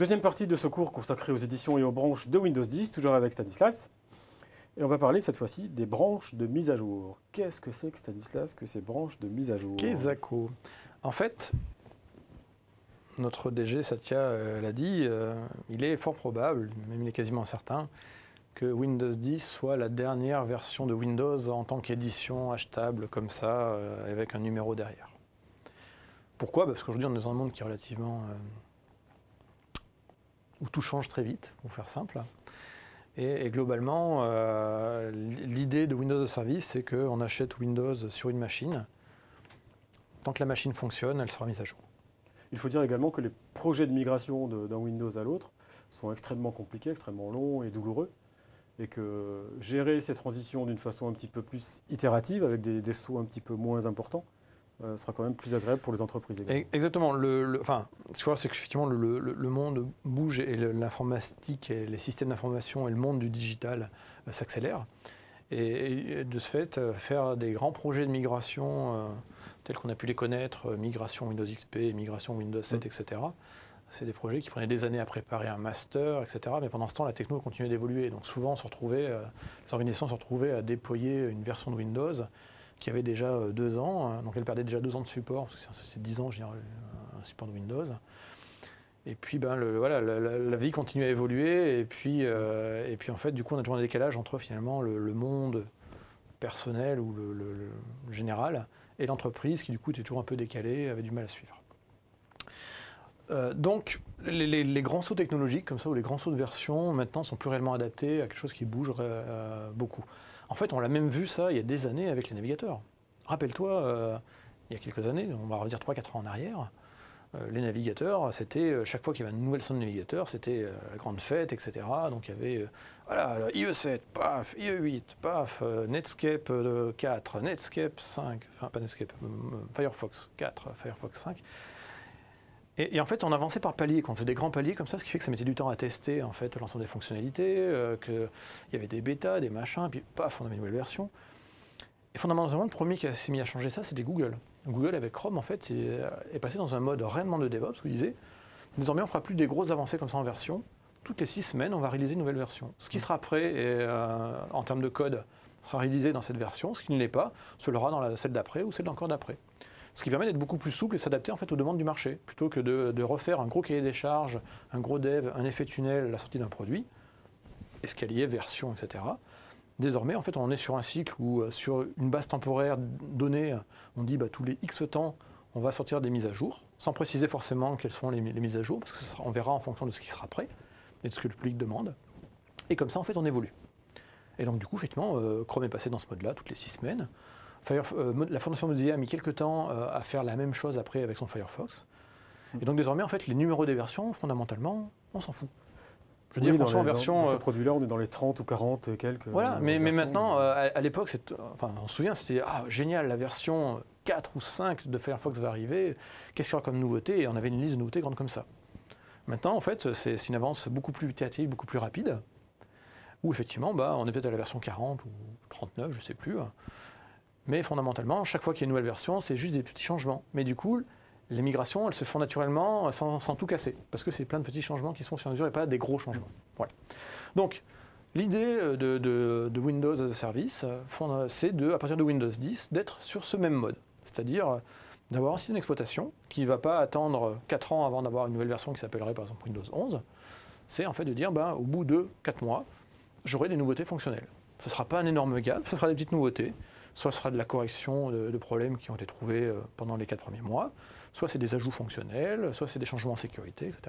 Deuxième partie de ce cours consacré aux éditions et aux branches de Windows 10, toujours avec Stanislas. Et on va parler cette fois-ci des branches de mise à jour. Qu'est-ce que c'est que Stanislas, que ces branches de mise à jour? Qu'est-ce? En fait, notre DG Satya l'a dit, il est fort probable, même il est quasiment certain, que Windows 10 soit la dernière version de Windows en tant qu'édition achetable comme ça, avec un numéro derrière. Pourquoi? Parce qu'aujourd'hui on est dans un monde qui est relativement... où tout change très vite, pour faire simple. Et globalement, l'idée de Windows Service, c'est qu'on achète Windows sur une machine. Tant que la machine fonctionne, elle sera mise à jour. Il faut dire également que les projets de migration d'un Windows à l'autre sont extrêmement compliqués, extrêmement longs et douloureux. Et que gérer ces transitions d'une façon un petit peu plus itérative, avec des sauts un petit peu moins importants, sera quand même plus agréable pour les entreprises. Également. Exactement. Ce qu'il faut, c'est qu'effectivement, le monde bouge et l'informatique, et les systèmes d'information et le monde du digital s'accélèrent. Et de ce fait, faire des grands projets de migration tels qu'on a pu les connaître, migration Windows XP, migration Windows 7, etc., c'est des projets qui prenaient des années à préparer un master, etc. Mais pendant ce temps, la techno continuait d'évoluer. Donc souvent, les organisations se retrouvaient à déployer une version de Windows qui avait déjà 2 ans, donc elle perdait déjà 2 ans de support, parce que c'est 10 ans, je dirais, un support de Windows. Et puis la vie continue à évoluer, et puis en fait, du coup, on a toujours un décalage entre finalement le monde personnel ou le général et l'entreprise, qui du coup était toujours un peu décalée, avait du mal à suivre. Donc, les grands sauts technologiques, comme ça, ou les grands sauts de version, maintenant, sont plus réellement adaptés à quelque chose qui bouge beaucoup. En fait, on l'a même vu ça il y a des années avec les navigateurs. Rappelle-toi, il y a quelques années, on va revenir 3-4 ans en arrière, les navigateurs, c'était, chaque fois qu'il y avait une nouvelle sonde de navigateur, c'était la grande fête, etc. Donc il y avait IE7, paf, IE8, paf, Netscape 4, Netscape 5, enfin pas Netscape, Firefox 4, Firefox 5. Et en fait, on avançait par paliers, quand on faisait des grands paliers comme ça, ce qui fait que ça mettait du temps à tester en fait, l'ensemble des fonctionnalités, qu'il y avait des bêtas, des machins, puis paf, on avait une nouvelle version. Et fondamentalement, le premier qui s'est mis à changer ça, c'était Google. Google, avec Chrome, en fait, est passé dans un mode réellement de DevOps, où il disait, désormais, on ne fera plus des grosses avancées comme ça en version. Toutes les 6 semaines, on va réaliser une nouvelle version. Ce qui sera prêt, en termes de code, sera réalisé dans cette version. Ce qui ne l'est pas, se l'aura dans celle d'après ou celle encore d'après. Ce qui permet d'être beaucoup plus souple et s'adapter en fait aux demandes du marché, plutôt que de refaire un gros cahier des charges, un gros dev, un effet tunnel, la sortie d'un produit, escalier, version, etc. Désormais, en fait, on est sur un cycle où, sur une base temporaire donnée, on dit tous les X temps, on va sortir des mises à jour, sans préciser forcément quelles sont les mises à jour, parce qu'on verra en fonction de ce qui sera prêt et de ce que le public demande. Et comme ça, en fait, on évolue. Et donc, du coup, effectivement, Chrome est passé dans ce mode-là toutes les 6 semaines. La Fondation Mozilla a mis quelques temps à faire la même chose après avec son Firefox. Et donc désormais, en fait, les numéros des versions, fondamentalement, on s'en fout. Je veux dire qu'on soit en version... Dans ce produit-là, on est dans les 30 ou 40 et quelques... Voilà, mais maintenant, à l'époque, on se souvient, c'était génial, la version 4 ou 5 de Firefox va arriver, qu'est-ce qu'il y aura comme nouveauté? Et on avait une liste de nouveautés grande comme ça. Maintenant, en fait, c'est une avance beaucoup plus itérative, beaucoup plus rapide, où effectivement, on est peut-être à la version 40 ou 39, je ne sais plus. Mais fondamentalement, chaque fois qu'il y a une nouvelle version, c'est juste des petits changements. Mais du coup, les migrations, elles se font naturellement sans tout casser. Parce que c'est plein de petits changements qui sont sur mesure et pas des gros changements. Voilà. Donc, l'idée de Windows as a Service, c'est à partir de Windows 10, d'être sur ce même mode. C'est-à-dire d'avoir un système d'exploitation qui ne va pas attendre 4 ans avant d'avoir une nouvelle version qui s'appellerait par exemple Windows 11. C'est en fait de dire, au bout de 4 mois, j'aurai des nouveautés fonctionnelles. Ce ne sera pas un énorme gap, ce sera des petites nouveautés. Soit ce sera de la correction de problèmes qui ont été trouvés pendant les 4 premiers mois, soit c'est des ajouts fonctionnels, soit c'est des changements en sécurité, etc.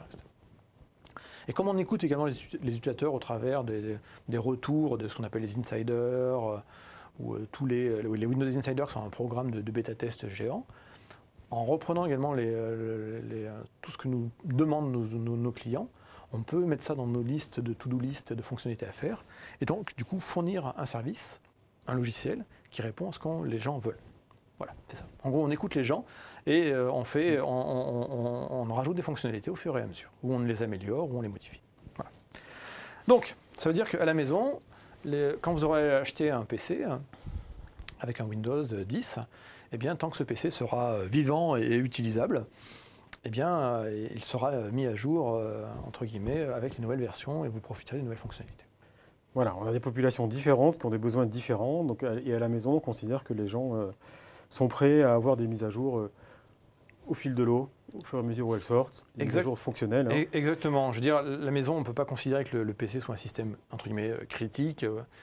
Et comme on écoute également les utilisateurs au travers des retours de ce qu'on appelle les insiders, ou les Windows Insiders, qui sont un programme de bêta-test géant, en reprenant également tout ce que nous demandent nos clients, on peut mettre ça dans nos listes de to-do list de fonctionnalités à faire, et donc du coup fournir un service, un logiciel qui répond à ce que les gens veulent. Voilà, c'est ça. En gros, on écoute les gens et on rajoute des fonctionnalités au fur et à mesure, ou on les améliore, ou on les modifie. Voilà. Donc, ça veut dire qu'à la maison, quand vous aurez acheté un PC avec un Windows 10, eh bien, tant que ce PC sera vivant et utilisable, eh bien, il sera mis à jour, entre guillemets, avec les nouvelles versions et vous profiterez des nouvelles fonctionnalités. Voilà, on a des populations différentes qui ont des besoins différents. Donc, et à la maison, on considère que les gens sont prêts à avoir des mises à jour au fil de l'eau, au fur et à mesure où elles sortent, des mises à jour fonctionnelles. Hein. Exactement. Je veux dire, la maison, on ne peut pas considérer que le PC soit un système, entre guillemets, critique.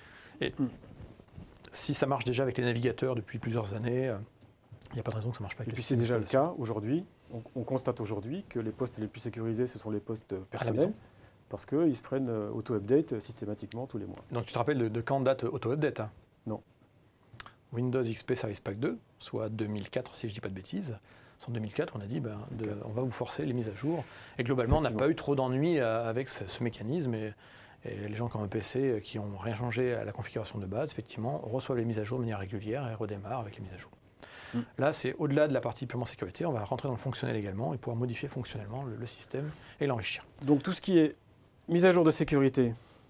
Si ça marche déjà avec les navigateurs depuis plusieurs années, il n'y a pas de raison que ça ne marche pas avec et les puis systèmes. C'est déjà le cas aujourd'hui. On constate aujourd'hui que les postes les plus sécurisés, ce sont les postes personnels, parce qu'ils se prennent auto-update systématiquement tous les mois. Donc tu te rappelles de quand date auto-update, hein? Non. Windows XP Service Pack 2, soit 2004 si je ne dis pas de bêtises. En 2004, on a dit on va vous forcer les mises à jour. Et globalement, on n'a pas eu trop d'ennuis avec ce mécanisme. Et les gens qui ont un PC qui n'ont rien changé à la configuration de base, effectivement, reçoivent les mises à jour de manière régulière et redémarrent avec les mises à jour. Là, c'est au-delà de la partie purement sécurité, on va rentrer dans le fonctionnel également et pouvoir modifier fonctionnellement le système et l'enrichir. Donc tout ce qui est mise à jour de sécurité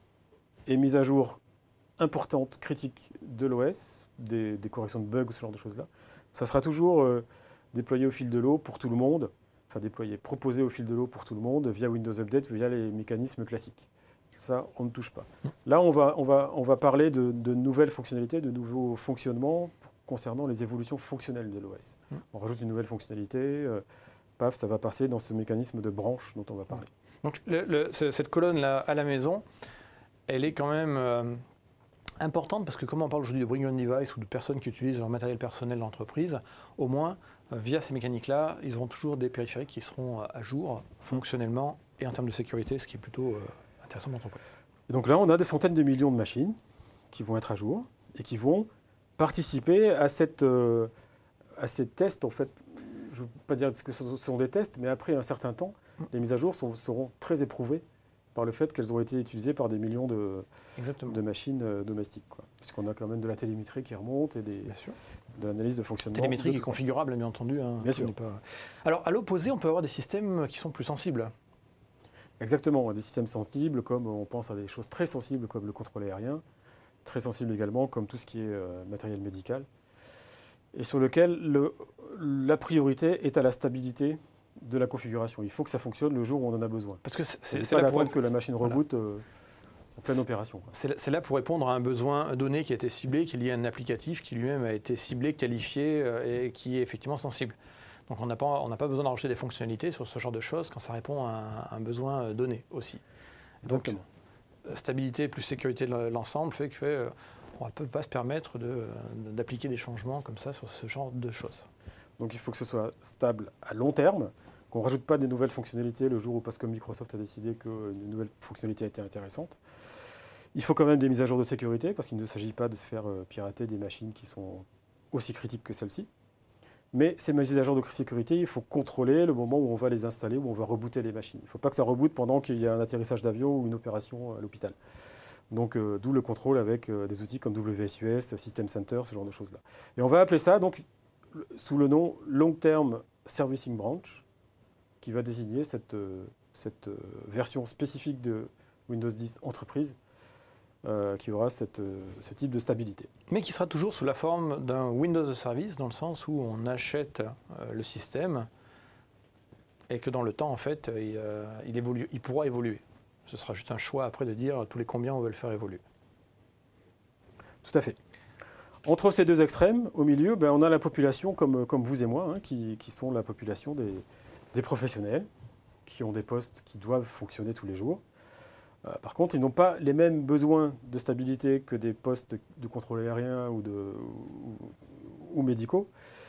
et mise à jour importante, critique de l'OS, des corrections de bugs, ce genre de choses-là, ça sera toujours déployé au fil de l'eau pour tout le monde, enfin proposé au fil de l'eau pour tout le monde via Windows Update, via les mécanismes classiques. Ça, on ne touche pas. Là, on va parler de nouvelles fonctionnalités, de nouveaux fonctionnements concernant les évolutions fonctionnelles de l'OS. On rajoute une nouvelle fonctionnalité, paf, ça va passer dans ce mécanisme de branche dont on va parler. Donc cette colonne-là à la maison, elle est quand même importante parce que comme on parle aujourd'hui de bring your own device ou de personnes qui utilisent leur matériel personnel d'entreprise, au moins, via ces mécaniques-là, ils auront toujours des périphériques qui seront à jour fonctionnellement et en termes de sécurité, ce qui est plutôt intéressant pour l'entreprise. Et donc là, on a des centaines de millions de machines qui vont être à jour et qui vont participer à ces tests. En fait, je ne veux pas dire que ce sont des tests, mais après un certain temps, les mises à jour seront très éprouvées par le fait qu'elles ont été utilisées par des millions de machines domestiques. Puisqu'on a quand même de la télémétrie qui remonte et de l'analyse de fonctionnement. Télémétrie qui est configurable, bien entendu. Hein, bien sûr. Alors, à l'opposé, on peut avoir des systèmes qui sont plus sensibles. Exactement, des systèmes sensibles, comme on pense à des choses très sensibles comme le contrôle aérien, très sensibles également comme tout ce qui est matériel médical, et sur lequel la priorité est à la stabilité de la configuration. Il faut que ça fonctionne le jour où on en a besoin. Parce que c'est pas d'attendre que la machine reboot en pleine opération. C'est là pour répondre à un besoin donné qui a été ciblé, qui est lié à un applicatif qui lui-même a été ciblé, qualifié et qui est effectivement sensible. Donc on n'a pas besoin d'enregistrer des fonctionnalités sur ce genre de choses quand ça répond à un besoin donné aussi. Exactement. Donc, stabilité plus sécurité de l'ensemble fait qu'on ne peut pas se permettre d'appliquer des changements comme ça sur ce genre de choses. Donc il faut que ce soit stable à long terme, qu'on ne rajoute pas des nouvelles fonctionnalités le jour où, parce que Microsoft a décidé qu'une nouvelle fonctionnalité était intéressante. Il faut quand même des mises à jour de sécurité, parce qu'il ne s'agit pas de se faire pirater des machines qui sont aussi critiques que celles-ci. Mais ces mises à jour de sécurité, il faut contrôler le moment où on va les installer, où on va rebooter les machines. Il ne faut pas que ça reboote pendant qu'il y a un atterrissage d'avion ou une opération à l'hôpital. Donc d'où le contrôle avec des outils comme WSUS, System Center, ce genre de choses-là. Et on va appeler ça donc sous le nom Long Term Servicing Branch, qui va désigner cette version spécifique de Windows 10 Entreprise qui aura ce type de stabilité. Mais qui sera toujours sous la forme d'un Windows Service, dans le sens où on achète le système et que dans le temps, en fait, il pourra évoluer. Ce sera juste un choix après de dire tous les combien on veut le faire évoluer. Tout à fait. Entre ces deux extrêmes, au milieu, on a la population comme vous et moi, qui sont la population des professionnels, qui ont des postes qui doivent fonctionner tous les jours. Par contre, ils n'ont pas les mêmes besoins de stabilité que des postes de contrôle aérien ou médicaux.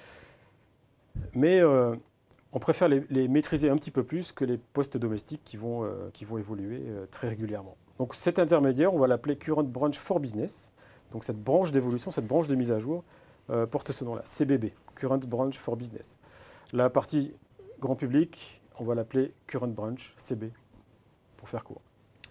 Mais on préfère les maîtriser un petit peu plus que les postes domestiques qui vont évoluer très régulièrement. Donc cet intermédiaire, on va l'appeler Current Branch for Business. Donc cette branche d'évolution, cette branche de mise à jour, porte ce nom-là, CBB, Current Branch for Business. La partie grand public, on va l'appeler Current Branch, CB, pour faire court.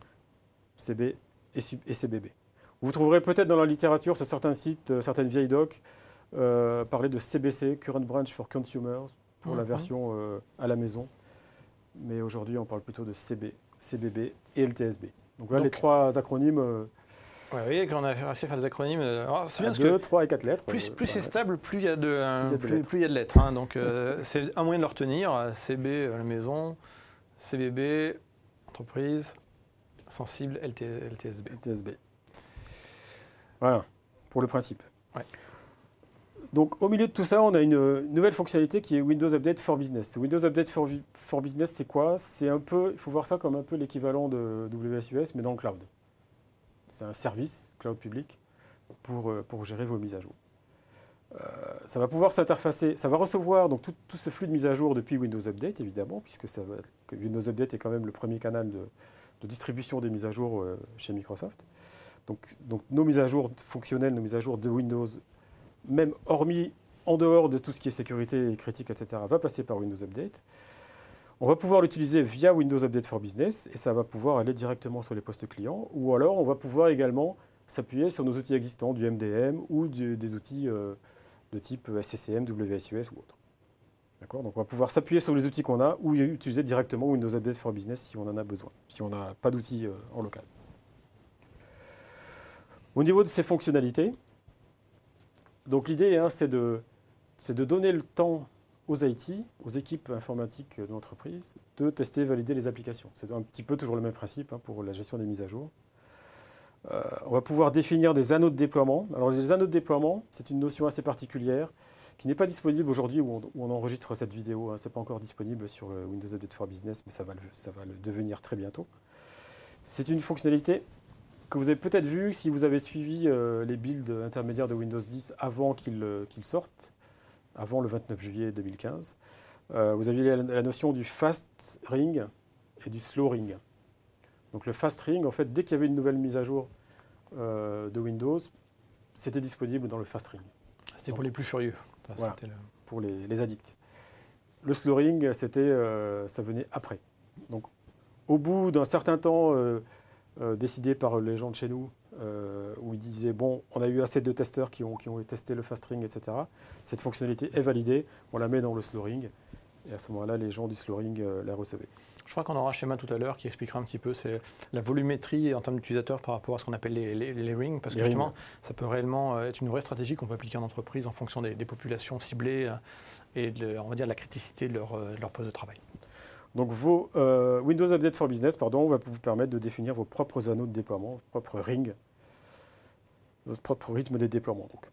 CB et CBB. Vous trouverez peut-être dans la littérature, sur certains sites, certaines vieilles docs, parler de CBC, Current Branch for Consumers, pour la version à la maison. Mais aujourd'hui, on parle plutôt de CB, CBB et LTSB. Donc voilà les trois acronymes Ouais, vous voyez, quand on a réussi à faire des acronymes, alors c'est bien parce 2, que 3 et 4 lettres. plus c'est voilà. stable, plus il y a de, Plus il y a de lettres. plus il y a de lettres. Hein. Donc c'est un moyen de le retenir. CB, la maison, CBB, entreprise, sensible, LTSB. TSB. Voilà, pour le principe. Ouais. Donc au milieu de tout ça, on a une nouvelle fonctionnalité qui est Windows Update for Business. Windows Update for Business, c'est quoi? C'est un peu, il faut voir ça comme un peu l'équivalent de WSUS, mais dans le cloud. C'est un service cloud public pour gérer vos mises à jour. Ça va pouvoir s'interfacer, ça va recevoir donc tout ce flux de mise à jour depuis Windows Update, évidemment, puisque Windows Update est quand même le premier canal de distribution des mises à jour chez Microsoft. Donc nos mises à jour fonctionnelles, nos mises à jour de Windows, même en dehors de tout ce qui est sécurité et critique, etc., va passer par Windows Update. On va pouvoir l'utiliser via Windows Update for Business et ça va pouvoir aller directement sur les postes clients, ou alors on va pouvoir également s'appuyer sur nos outils existants, du MDM ou des outils de type SCCM, WSUS ou autre. D'accord ? Donc on va pouvoir s'appuyer sur les outils qu'on a ou utiliser directement Windows Update for Business si on en a besoin, si on n'a pas d'outils en local. Au niveau de ces fonctionnalités, donc l'idée, c'est de donner le temps aux IT, aux équipes informatiques de l'entreprise, de tester et valider les applications. C'est un petit peu toujours le même principe pour la gestion des mises à jour. On va pouvoir définir des anneaux de déploiement. Alors les anneaux de déploiement, c'est une notion assez particulière qui n'est pas disponible aujourd'hui où on enregistre cette vidéo. Ce n'est pas encore disponible sur le Windows Update for Business, mais ça va le devenir très bientôt. C'est une fonctionnalité que vous avez peut-être vu si vous avez suivi les builds intermédiaires de Windows 10 avant qu'ils sortent, avant le 29 juillet 2015. Vous aviez la notion du fast ring et du slow ring. Donc le fast ring, en fait, dès qu'il y avait une nouvelle mise à jour de Windows, c'était disponible dans le fast ring. C'était pour les plus furieux. Voilà, pour les addicts. Le slow ring, ça venait après. Donc au bout d'un certain temps décidé par les gens de chez nous, où ils disaient, bon, on a eu assez de testeurs qui ont testé le fast ring, etc. Cette fonctionnalité est validée, on la met dans le slow ring, et à ce moment-là, les gens du slow ring la recevaient. Je crois qu'on aura un schéma tout à l'heure qui expliquera un petit peu la volumétrie en termes d'utilisateurs par rapport à ce qu'on appelle les rings, parce que justement, ça peut réellement être une vraie stratégie qu'on peut appliquer en entreprise en fonction des populations ciblées et on va dire, de la criticité de leur poste de travail. Donc Windows Update for Business va vous permettre de définir vos propres anneaux de déploiement, vos propres rings, votre propre rythme de déploiement. Donc.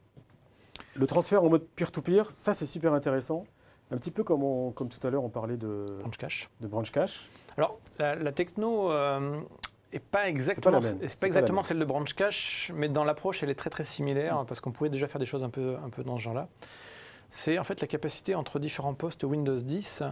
Le transfert en mode peer-to-peer, ça c'est super intéressant. Un petit peu comme tout à l'heure on parlait de branch cache. Alors la techno n'est pas exactement, celle de branch cache, mais dans l'approche elle est très très similaire parce qu'on pouvait déjà faire des choses un peu dans ce genre-là. C'est en fait la capacité entre différents postes Windows 10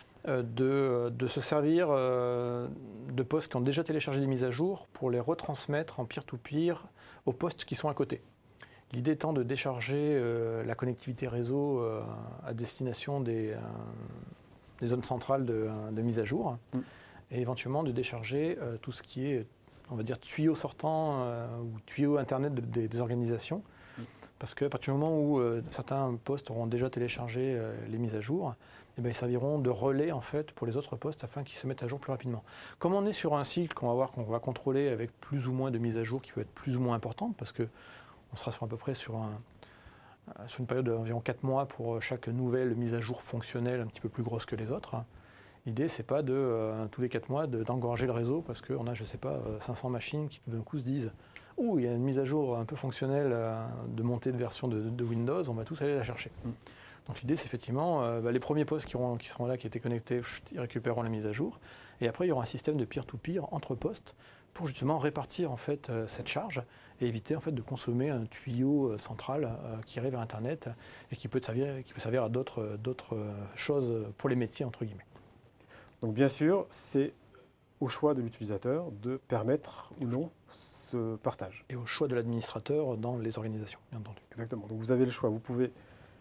de se servir de postes qui ont déjà téléchargé des mises à jour pour les retransmettre en peer-to-peer aux postes qui sont à côté. L'idée étant de décharger la connectivité réseau à destination des zones centrales de mise à jour et éventuellement de décharger tout ce qui est, on va dire, tuyaux sortants ou tuyaux Internet des organisations. Parce qu'à partir du moment où certains postes auront déjà téléchargé les mises à jour, ils serviront de relais en fait, pour les autres postes afin qu'ils se mettent à jour plus rapidement. Comme on est sur un cycle qu'on va contrôler avec plus ou moins de mises à jour qui peut être plus ou moins importante, parce qu'on sera à peu près sur une période d'environ 4 mois pour chaque nouvelle mise à jour fonctionnelle un petit peu plus grosse que les autres. L'idée, c'est pas tous les 4 mois d'engorger le réseau parce qu'on a, 500 machines qui tout d'un coup se disent « Oh, il y a une mise à jour un peu fonctionnelle de montée de version de Windows, on va tous aller la chercher ». Donc l'idée, c'est effectivement, les premiers postes qui seront là, qui étaient connectés, ils récupéreront la mise à jour. Et après, il y aura un système de peer-to-peer entre postes pour justement répartir en fait, cette charge et éviter en fait, de consommer un tuyau central qui irait vers Internet et qui peut servir à d'autres choses pour les métiers, entre guillemets. Donc bien sûr, c'est au choix de l'utilisateur de permettre ou non ce partage. Et au choix de l'administrateur dans les organisations, bien entendu. Exactement. Donc vous avez le choix. Vous pouvez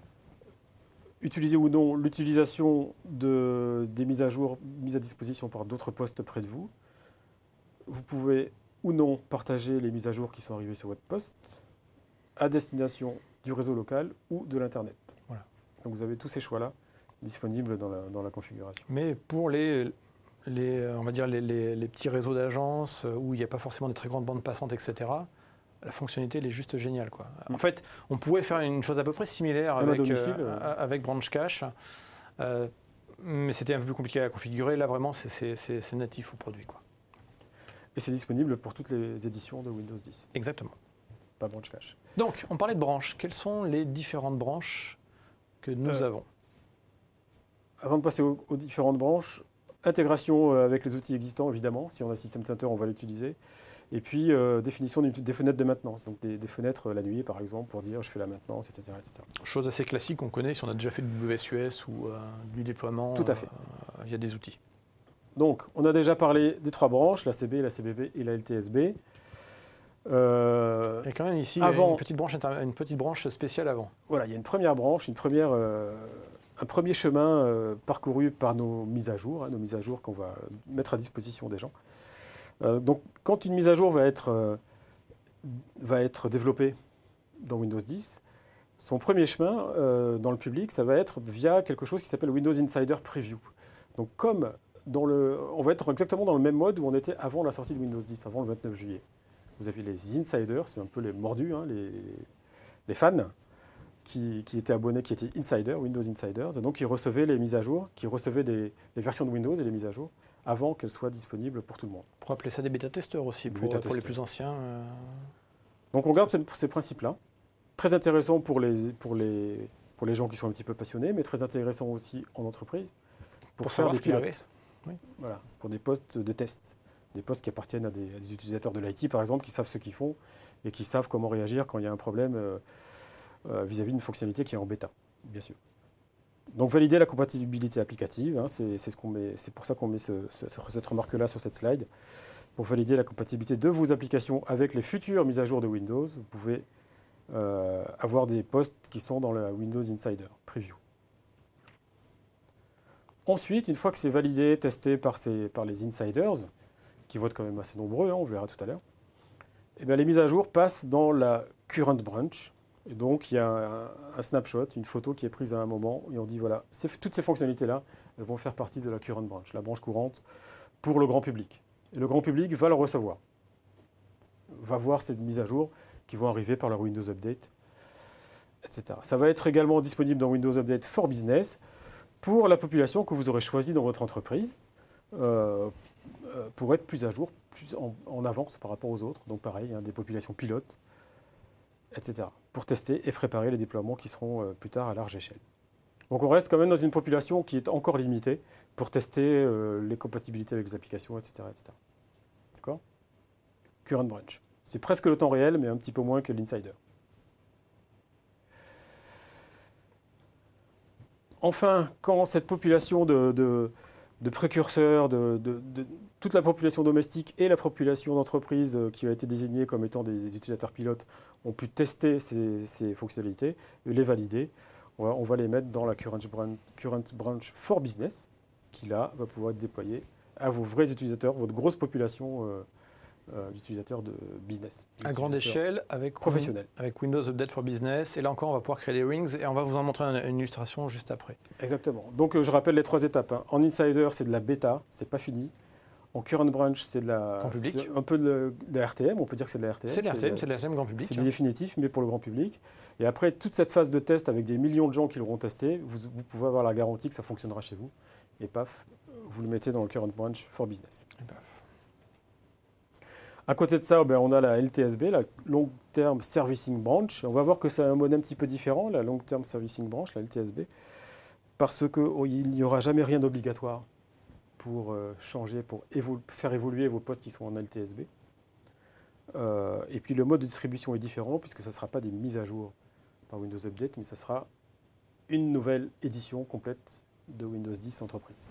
utiliser ou non l'utilisation des mises à jour, mises à disposition par d'autres postes près de vous. Vous pouvez ou non partager les mises à jour qui sont arrivées sur votre poste à destination du réseau local ou de l'Internet. Voilà. Donc vous avez tous ces choix-là disponibles dans la configuration. Mais pour les on va dire les petits réseaux d'agences où il n'y a pas forcément des très grandes bandes passantes, etc., la fonctionnalité, elle est juste géniale, quoi. En fait, on pourrait faire une chose à peu près similaire avec Branch Cache, mais c'était un peu plus compliqué à configurer. Là, vraiment, c'est natif au produit, quoi. Et c'est disponible pour toutes les éditions de Windows 10. Exactement. Pas Branch Cache. Donc, on parlait de branches. Quelles sont les différentes branches que nous avons? Avant de passer aux différentes branches, intégration avec les outils existants, évidemment. Si on a System Center, on va l'utiliser. Et puis, définition des fenêtres de maintenance. Donc, des fenêtres la nuit, par exemple, pour dire je fais la maintenance, etc. etc. Chose assez classique qu'on connaît si on a déjà fait du WSUS ou du déploiement. Tout à fait. Via des outils. Donc, on a déjà parlé des 3 branches, la CB, la CBB et la LTSB. Il y a quand même ici une petite branche spéciale avant. Voilà, il y a une première branche, un premier chemin parcouru par nos mises à jour qu'on va mettre à disposition des gens. Donc, quand une mise à jour va être développée dans Windows 10, son premier chemin dans le public, ça va être via quelque chose qui s'appelle Windows Insider Preview. Donc, on va être exactement dans le même mode où on était avant la sortie de Windows 10, avant le 29 juillet. Vous avez les insiders, c'est un peu les mordus, hein, les fans qui étaient abonnés, qui étaient insiders, Windows Insiders, et donc qui recevaient les mises à jour, qui recevaient les versions de Windows et les mises à jour avant qu'elles soient disponibles pour tout le monde. On pourrait appeler ça des bêta-testeurs aussi, pour les plus anciens. Donc on garde ces principes-là. Très intéressant pour les gens qui sont un petit peu passionnés, mais très intéressant aussi en entreprise. Pour savoir ce qui arrive. Oui. Voilà, pour des postes de test. Des postes qui appartiennent à des utilisateurs de l'IT, par exemple, qui savent ce qu'ils font et qui savent comment réagir quand il y a un problème vis-à-vis d'une fonctionnalité qui est en bêta, bien sûr. Donc valider la compatibilité applicative, hein, c'est pour ça qu'on met cette remarque-là sur cette slide. Pour valider la compatibilité de vos applications avec les futures mises à jour de Windows, vous pouvez avoir des postes qui sont dans la Windows Insider Preview. Ensuite, une fois que c'est validé, testé par les insiders, qui vont être quand même assez nombreux, hein, on verra tout à l'heure, et bien les mises à jour passent dans la current branch. Et donc il y a un snapshot, une photo qui est prise à un moment, et on dit voilà, toutes ces fonctionnalités-là, elles vont faire partie de la current branch, la branche courante pour le grand public. Et le grand public va le recevoir, va voir ces mises à jour qui vont arriver par leur Windows Update, etc. Ça va être également disponible dans Windows Update for Business pour la population que vous aurez choisie dans votre entreprise, pour être plus à jour, plus en avance par rapport aux autres. Donc pareil, hein, des populations pilotes, etc. Pour tester et préparer les déploiements qui seront plus tard à large échelle. Donc on reste quand même dans une population qui est encore limitée pour tester les compatibilités avec les applications, etc. etc. D'accord ? Current branch. C'est presque le temps réel, mais un petit peu moins que l'insider. Enfin, quand cette population de précurseurs, toute la population domestique et la population d'entreprise qui a été désignée comme étant des utilisateurs pilotes ont pu tester ces fonctionnalités et les valider, on va les mettre dans la current branch for business, qui là va pouvoir être déployée à vos vrais utilisateurs, votre grosse population d'utilisateurs de business. À grande échelle, avec Windows Update for Business. Et là encore, on va pouvoir créer des rings et on va vous en montrer une illustration juste après. Exactement. Donc je rappelle les 3 étapes. Hein. En Insider, c'est de la bêta, c'est pas fini. En Current Branch, c'est un peu de la RTM, on peut dire que c'est de la RTM. C'est de la RTM grand public. C'est définitif, mais pour le grand public. Et après, toute cette phase de test avec des millions de gens qui l'auront testé, vous pouvez avoir la garantie que ça fonctionnera chez vous. Et paf, vous le mettez dans le Current Branch for Business. Et paf. À côté de ça, on a la LTSB, la Long Term Servicing Branch. On va voir que c'est un modèle un petit peu différent, la Long Term Servicing Branch, la LTSB, parce qu'il n'y aura jamais rien d'obligatoire pour changer, pour faire évoluer vos postes qui sont en LTSB. Et puis le mode de distribution est différent, puisque ce ne sera pas des mises à jour par Windows Update, mais ce sera une nouvelle édition complète de Windows 10 Entreprise.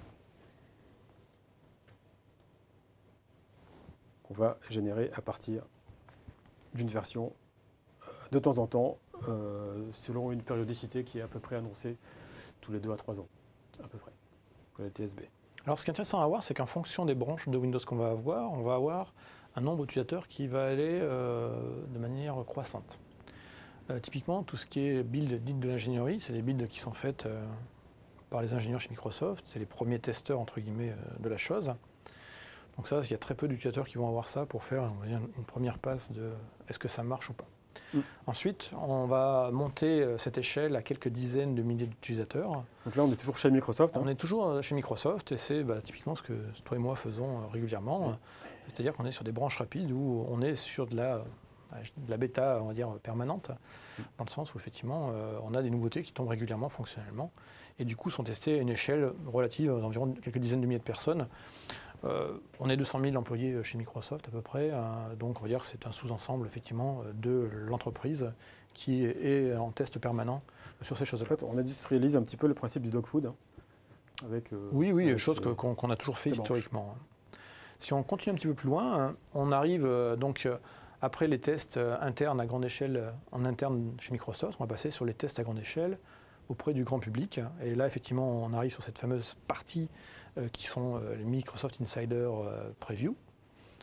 On va générer à partir d'une version de temps en temps, selon une périodicité qui est à peu près annoncée tous les 2 à 3 ans, à peu près, pour la TSB. Alors ce qui est intéressant à voir, c'est qu'en fonction des branches de Windows qu'on va avoir, on va avoir un nombre d'utilisateurs qui va aller de manière croissante. Typiquement, tout ce qui est build dit de l'ingénierie, c'est des builds qui sont faites par les ingénieurs chez Microsoft. C'est les premiers testeurs, entre guillemets, de la chose. Donc ça, il y a très peu d'utilisateurs qui vont avoir ça pour faire une première passe de est-ce que ça marche ou pas. Ensuite, on va monter cette échelle à quelques dizaines de milliers d'utilisateurs. Donc là, on est toujours chez Microsoft. On est toujours chez Microsoft et c'est typiquement ce que toi et moi faisons régulièrement. C'est-à-dire qu'on est sur des branches rapides où on est sur de la bêta, on va dire, permanente, dans le sens où effectivement, on a des nouveautés qui tombent régulièrement fonctionnellement et du coup sont testées à une échelle relative d'environ quelques dizaines de milliers de personnes. On est 200 000 employés chez Microsoft à peu près, donc on va dire que c'est un sous-ensemble effectivement de l'entreprise qui est en test permanent sur ces choses-là. En fait, on industrialise un petit peu le principe du dog food. Avec, oui, chose qu'on a toujours fait historiquement. Si on continue un petit peu plus loin, on arrive donc après les tests internes à grande échelle en interne chez Microsoft, on va passer sur les tests à grande échelle auprès du grand public. Et là, effectivement, on arrive sur cette fameuse partie qui sont les Microsoft Insider Preview. D'accord ?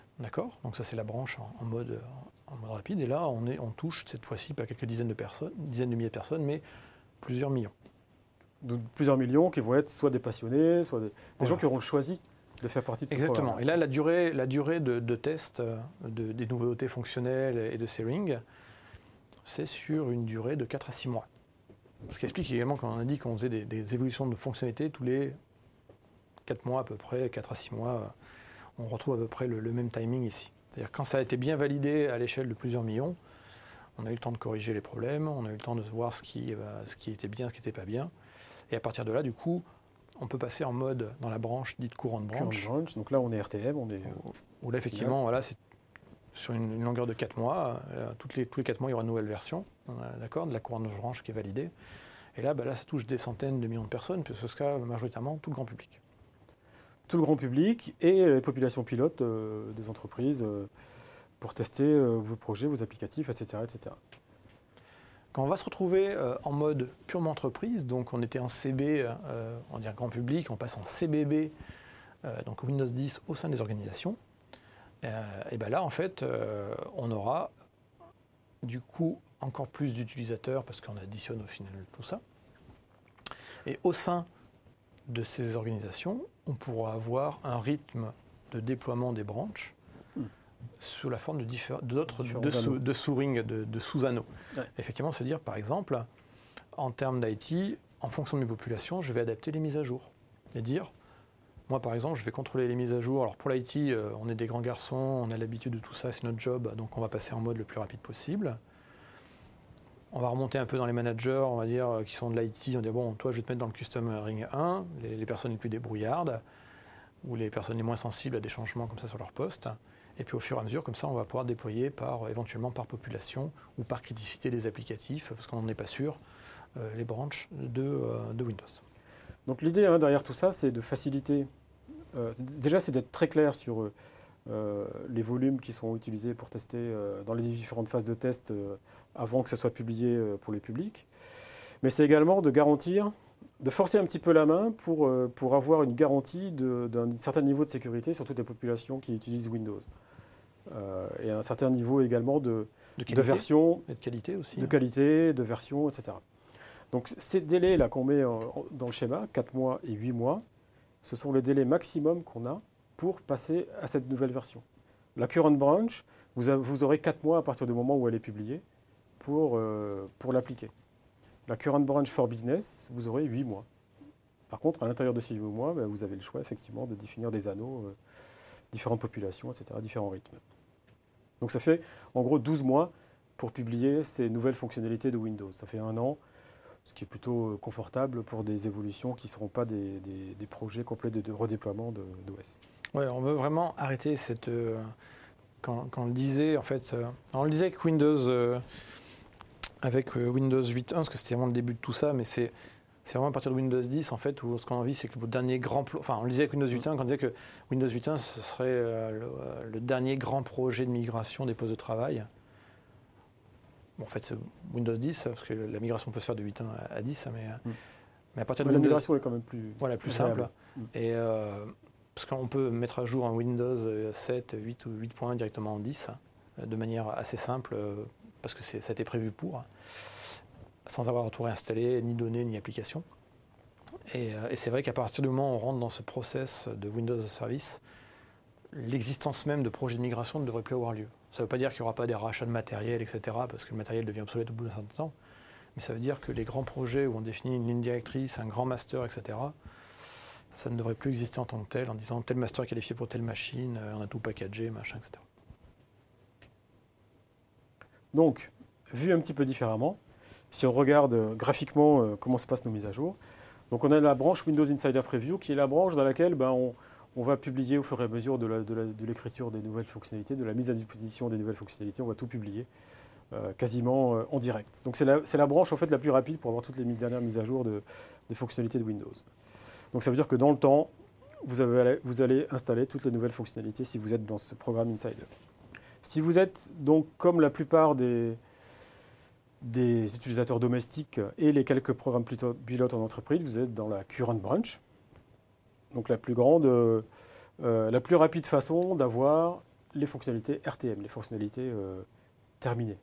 Donc ça, c'est la branche en mode rapide. Et là, on touche cette fois-ci pas quelques dizaines de milliers de personnes, mais plusieurs millions. Donc, plusieurs millions qui vont être soit des passionnés, soit des gens qui auront choisi de faire partie de ce Exactement. programme. Et là, la durée de test des nouveautés fonctionnelles et de sharing, c'est sur une durée de 4 à 6 mois. Ce qui explique également qu'on a dit qu'on faisait des évolutions de fonctionnalités tous les 4 mois à peu près, 4 à 6 mois, on retrouve à peu près le même timing ici. C'est-à-dire quand ça a été bien validé à l'échelle de plusieurs millions, on a eu le temps de corriger les problèmes, on a eu le temps de voir ce qui était bien, ce qui n'était pas bien. Et à partir de là, du coup, on peut passer en mode dans la branche dite courante branche. Donc là, on est RTM. Où là, effectivement, voilà, c'est sur une longueur de 4 mois. Tous les 4 mois, il y aura une nouvelle version, d'accord, de la courante branche qui est validée. Et là, ça touche des centaines de millions de personnes, puisque ce sera majoritairement tout le grand public. Tout le grand public et les populations pilotes des entreprises pour tester vos projets, vos applicatifs, etc., etc. Quand on va se retrouver en mode purement entreprise, donc on était en CB, on va dire grand public, on passe en CBB, donc Windows 10 au sein des organisations, et bien là, en fait, on aura du coup encore plus d'utilisateurs parce qu'on additionne au final tout ça. Et au sein de ces organisations, on pourra avoir un rythme de déploiement des branches sous la forme de sous-ring, de sous-anneaux. Ouais. Effectivement, se dire, par exemple, en termes d'IT, en fonction de mes populations, je vais adapter les mises à jour. Et dire, moi, par exemple, je vais contrôler les mises à jour. Alors, pour l'IT, on est des grands garçons, on a l'habitude de tout ça, c'est notre job, donc on va passer en mode le plus rapide possible. On va remonter un peu dans les managers, on va dire, qui sont de l'IT. On va dire, bon, toi, je vais te mettre dans le custom ring 1, les personnes les plus débrouillardes, ou les personnes les moins sensibles à des changements comme ça sur leur poste. Et puis au fur et à mesure, comme ça, on va pouvoir déployer éventuellement par population ou par criticité des applicatifs, parce qu'on n'en est pas sûr, les branches de Windows. Donc l'idée derrière tout ça, c'est de faciliter. Déjà, c'est d'être très clair sur les volumes qui sont utilisés pour tester dans les différentes phases de test avant que ça soit publié pour les publics. Mais c'est également de garantir, de forcer un petit peu la main pour avoir une garantie d'un certain niveau de sécurité sur toutes les populations qui utilisent Windows. Et un certain niveau également de version, et de qualité aussi. De qualité, de version, etc. Donc ces délais-là qu'on met dans le schéma, 4 mois et 8 mois, ce sont les délais maximum qu'on a pour passer à cette nouvelle version. La current branch, vous aurez 4 mois à partir du moment où elle est publiée pour l'appliquer. La current branch for business, vous aurez 8 mois. Par contre, à l'intérieur de ces 8 mois, vous avez le choix effectivement de définir des anneaux, différentes populations, etc., différents rythmes. Donc ça fait en gros 12 mois pour publier ces nouvelles fonctionnalités de Windows. Ça fait 1 an, ce qui est plutôt confortable pour des évolutions qui ne seront pas des projets complets de redéploiement d'OS. Oui, on veut vraiment arrêter cette... Quand on le disait, en fait... on le disait avec Windows... avec Windows 8.1, parce que c'était vraiment le début de tout ça, mais c'est vraiment à partir de Windows 10, en fait, où ce qu'on a envie, c'est que vos derniers grands... Enfin, on le disait avec Windows 8.1, quand on disait que Windows 8.1, ce serait le dernier grand projet de migration des postes de travail. Bon, en fait, c'est Windows 10, parce que la migration peut se faire de 8.1 à 10, mais à partir de la Windows... migration est quand même plus simple. Et, parce qu'on peut mettre à jour un Windows 7, 8 ou 8.1 directement en 10, de manière assez simple, parce que ça a été prévu pour, sans avoir à tout réinstaller, ni données, ni applications. Et c'est vrai qu'à partir du moment où on rentre dans ce process de Windows as a Service, l'existence même de projets de migration ne devrait plus avoir lieu. Ça ne veut pas dire qu'il n'y aura pas des rachats de matériel, etc., parce que le matériel devient obsolète au bout d'un certain temps, mais ça veut dire que les grands projets où on définit une ligne directrice, un grand master, etc., ça ne devrait plus exister en tant que tel, en disant tel master est qualifié pour telle machine, on a tout packagé, machin, etc. Donc, vu un petit peu différemment, si on regarde graphiquement comment se passent nos mises à jour, donc on a la branche Windows Insider Preview qui est la branche dans laquelle on va publier au fur et à mesure de l'écriture des nouvelles fonctionnalités, de la mise à disposition des nouvelles fonctionnalités, on va tout publier quasiment en direct. Donc c'est la branche en fait la plus rapide pour avoir toutes les dernières mises à jour des fonctionnalités de Windows. Donc ça veut dire que dans le temps, vous allez installer toutes les nouvelles fonctionnalités si vous êtes dans ce programme Insider. Si vous êtes donc comme la plupart des utilisateurs domestiques et les quelques programmes pilotes en entreprise, vous êtes dans la Current Branch. Donc la plus grande, la plus rapide façon d'avoir les fonctionnalités RTM, les fonctionnalités terminées.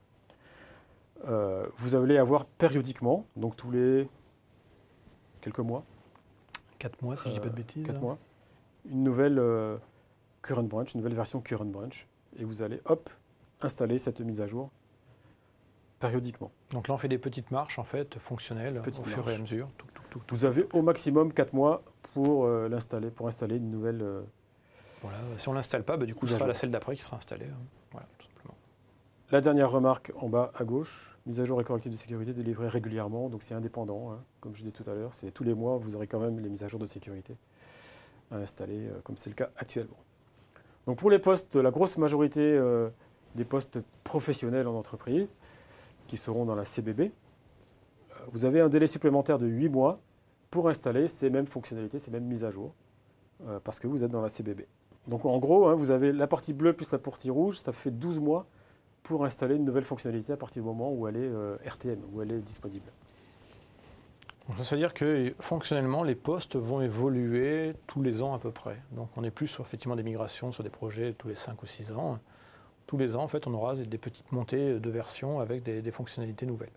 Vous allez avoir périodiquement, donc tous les quelques mois, 4 mois, si je ne dis pas de bêtises. 4 mois, une nouvelle Current Branch, une nouvelle version Current Branch, et vous allez, hop, installer cette mise à jour périodiquement. Donc là, on fait des petites marches, en fait, fonctionnelles, au fur et à mesure. Vous avez au maximum 4 mois pour installer une nouvelle... Voilà. Si on ne l'installe pas, du coup, ce sera la celle d'après qui sera installée. Voilà, tout simplement. La dernière remarque en bas à gauche, mise à jour et correctif de sécurité délivrée régulièrement, donc c'est indépendant, hein, comme je disais tout à l'heure, c'est tous les mois, vous aurez quand même les mises à jour de sécurité à installer, comme c'est le cas actuellement. Donc pour les postes, la grosse majorité des postes professionnels en entreprise, qui seront dans la CBB, vous avez un délai supplémentaire de 8 mois pour installer ces mêmes fonctionnalités, ces mêmes mises à jour, parce que vous êtes dans la CBB. Donc en gros, hein, vous avez la partie bleue plus la partie rouge, ça fait 12 mois pour installer une nouvelle fonctionnalité à partir du moment où elle est RTM, où elle est disponible. Donc ça veut dire que fonctionnellement, les postes vont évoluer tous les ans à peu près. Donc on n'est plus sur effectivement des migrations sur des projets tous les 5 ou 6 ans. Tous les ans, en fait, on aura des petites montées de versions avec des fonctionnalités nouvelles.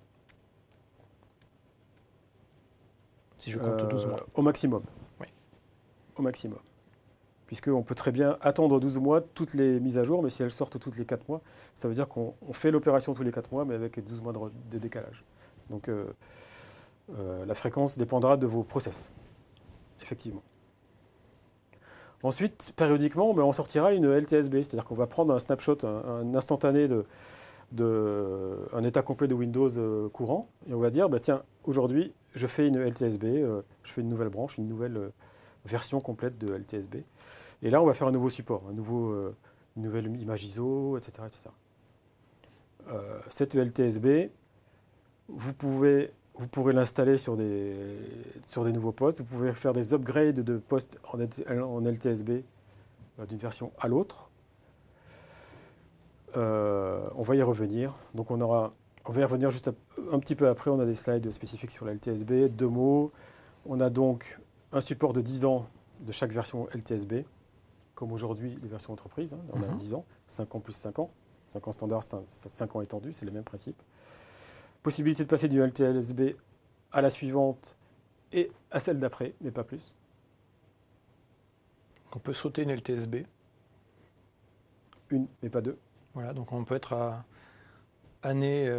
Si je compte 12 mois. Au maximum. Oui. Au maximum. Puisqu'on peut très bien attendre 12 mois toutes les mises à jour, mais si elles sortent toutes les 4 mois, ça veut dire qu'on fait l'opération tous les 4 mois, mais avec 12 mois de décalage. Donc la fréquence dépendra de vos process, effectivement. Ensuite, périodiquement, on sortira une LTSB, c'est-à-dire qu'on va prendre un snapshot, un instantané un état complet de Windows courant, et on va dire, tiens, aujourd'hui, je fais une LTSB, je fais une nouvelle branche, une nouvelle version complète de LTSB. Et là, on va faire un nouveau support, une nouvelle image ISO, etc. Cette LTSB, vous pourrez l'installer sur des nouveaux postes. Vous pouvez faire des upgrades de postes en LTSB d'une version à l'autre. On va y revenir. Donc on va y revenir juste un petit peu après. On a des slides spécifiques sur la LTSB, 2 mots. On a donc un support de 10 ans de chaque version LTSB, comme aujourd'hui les versions entreprises. On a 10 ans, 5 ans plus 5 ans. 5 ans standard, 5 ans étendus, c'est le même principe. Possibilité de passer du LTSB à la suivante et à celle d'après, mais pas plus. On peut sauter une LTSB. Une, mais pas deux. Voilà, donc on peut être à année